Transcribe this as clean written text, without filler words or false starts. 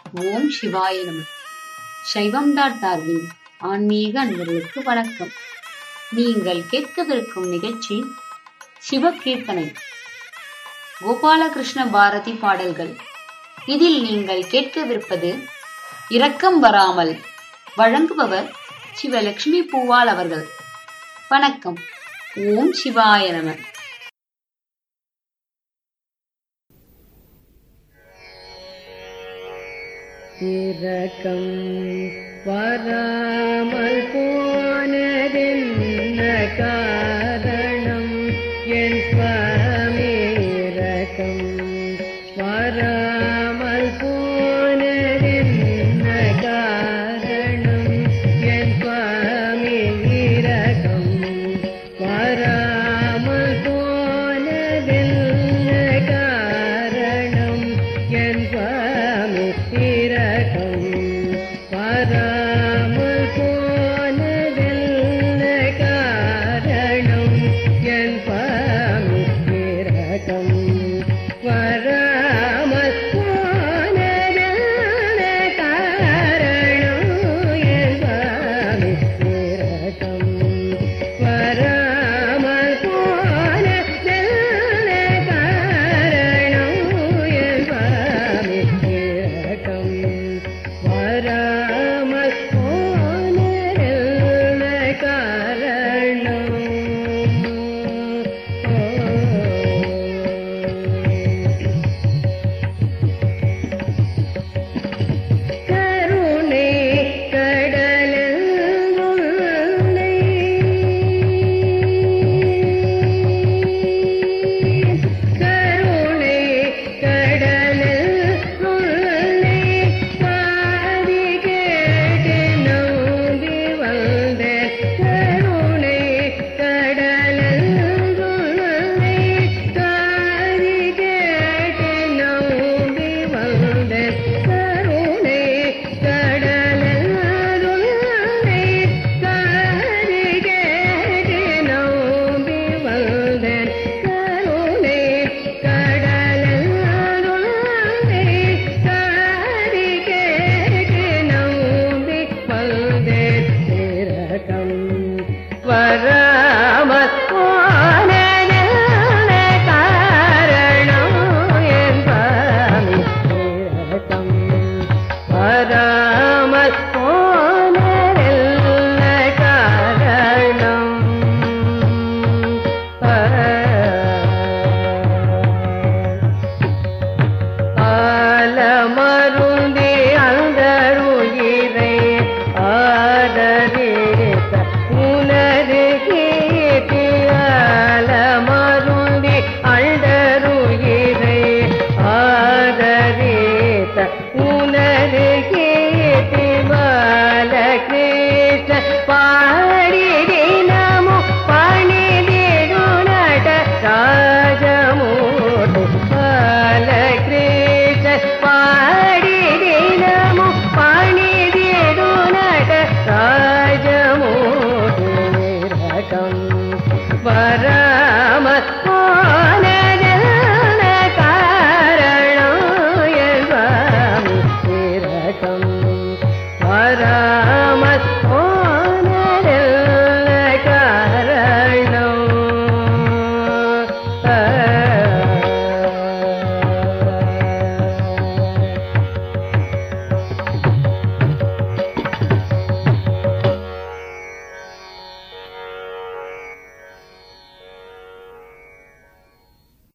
ஓம் சிவாய நம. சைவம் டார்வின் ஆன்மீக அன்பர்களுக்கு வணக்கம். நீங்கள் கேட்கவிருக்கும் நிகழ்ச்சி சிவகீர்த்தனை, கோபாலகிருஷ்ண பாரதி பாடல்கள். இதில் நீங்கள் கேட்கவிருப்பது இரக்கம் வராமல். வழங்குபவர் சிவலட்சுமி பூவால் அவர்கள். வணக்கம். ஓம் சிவாய நம. இரக்கம் வராமல் போனதென்ன காரணம் என் சுவாமி? இரக்கம் வராமல் போனதென்ன காரணம் என் சுவாமி? இரக்கம் வராமல் போனதென்ன காரணம் என் சுவாமி? இரக்கம் வராமல் போனதென்ன காரணம் என் சுவாமி? இரக்கம் வராமல் போனதென்ன காரணம் என் சுவாமி? இரக்கம் வராமல் போனதென்ன காரணம் என் சுவாமி? இரக்கம் வராமல் போனதென்ன காரணம்? கருணை கடலில் உன்னை கருணை கடலில் உன்னை பாடி கேட்டு நம்பி வந்தேன். கருணை கடலில் உன்னை பாடி கேட்டு நம்பி வந்தேன். கருணை கடலில் உன்னை பாடி கேட்டு நம்பி வந்தேன். கருணை கடலில் உன்னை பாடி கேட்டு நம்பி வந்தேன். இரக்கம் வராமல் போனதென்ன காரணம் என் சுவாமி? இரக்கம் வராமல் போனதென்ன காரணம்? ஆலமருந்தி அந்தருயிரை ஆதரித்த உனது கீர்த்தி. ஆலமருந்தி அந்தருயிரை ஆதரித்த